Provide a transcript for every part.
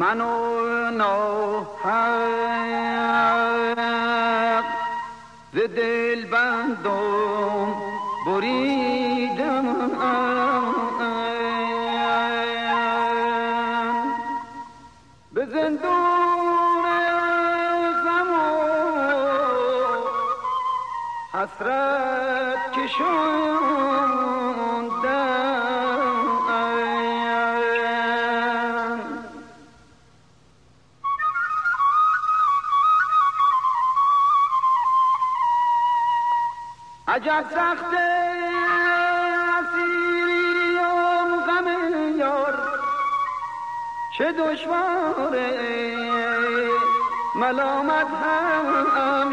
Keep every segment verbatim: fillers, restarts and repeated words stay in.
منو ناحق ز دل بندم بریدم، به زندون زمان حسرت کشوندم. عجب سخت اسیری و غم یار، چه دشواره ملامت هم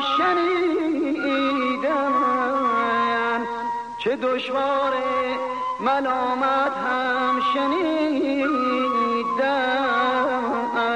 شنیدم، چه دشواره ملامت هم شنیدم.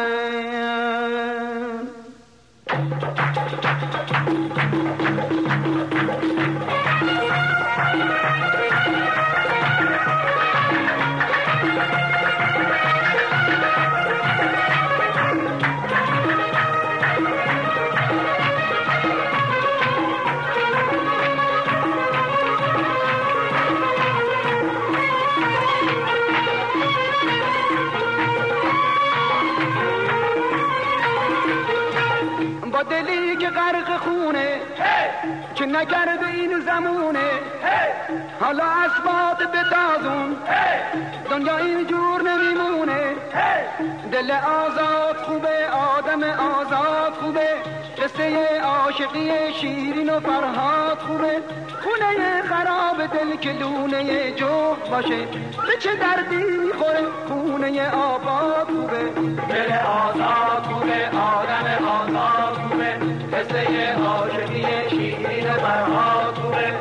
دلی که غرق خونه که نکرده این زمونه، حالا اسباب به تازون دنیا اینجور نمیمونه. دل آزاد خوبه، آدم آزاد خوبه، قصه عاشقی شیرین و فرهاد خوبه. خونه خراب دل که لونه جفت باشه، به چه دردی میخوره خونه آباد خوبه. دل آزاد خوبه، آدم آزاد خوبه، قصه عاشقی شیرین و فرهاد خوبه.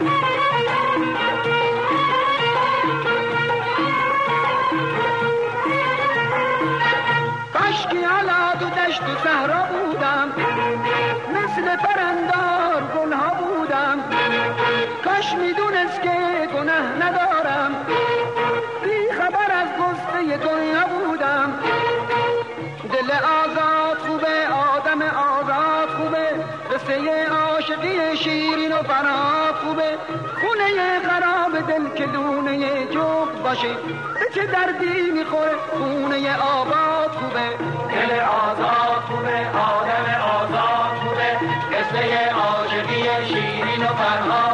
کاشکی حالا تو دشت و صحرا بودم، مثل پرندار گلها بودم. کاش میدونست که گناه ندارم، بی خبر از قصه دنیا بودم. دل آزاد خوبه، آدم آزاد خوبه، قصه عاشقی شیرین و فرهاد خوبه. خونه خراب دل که لونه جفت باشه، به چه دردی میخوره خونه آباد خوبه. دل آزاد خوبه، آدم آزاد خوبه، قصه عاشقی شیرین و فرهاد